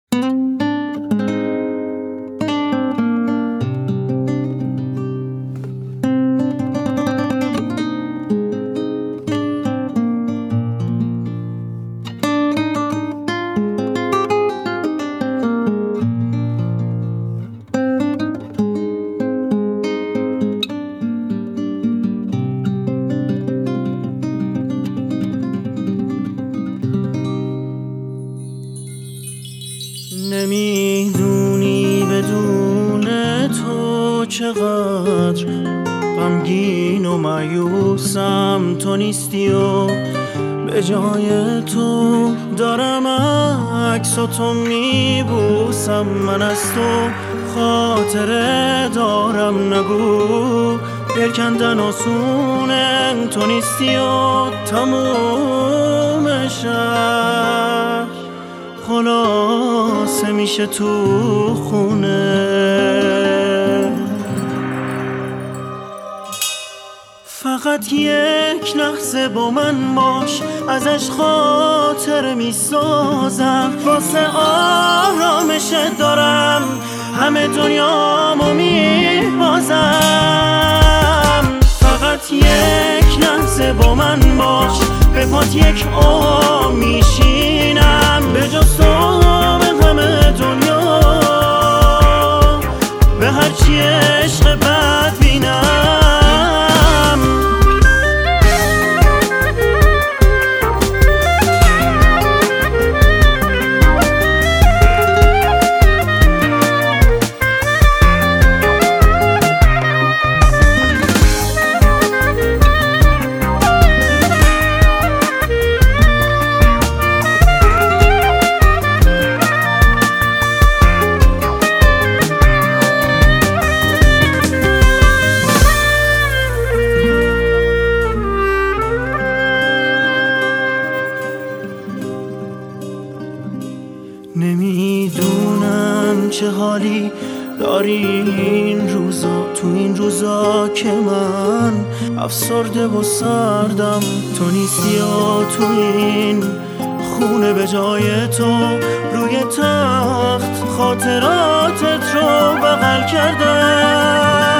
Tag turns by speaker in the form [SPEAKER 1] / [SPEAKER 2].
[SPEAKER 1] نمیدونی بدون تو چقدر غمگین و مایوسم، تو نیستی و به جای تو دارم عکس و تو میبوسم. من از تو خاطره دارم، نگو دل کندن آسونه، تو نیستی و تموم شهر خلاصه میشه تو خونه. فقط یک لحظه با من باش، ازش خاطر میسازم، واسه آرامشت دارم همه دنیامو میبازم. فقط یک لحظه با من باش، به پات یک عمر میشینم، به جز تو به همه دنیا به هرچی عشق بد بینم. نمیدونم چه حالی داری این روزا، تو این روزا که من افسرده و سردم، تو نیستی و تو این خونه به جای تو روی تخت خاطراتت رو بغل کردم.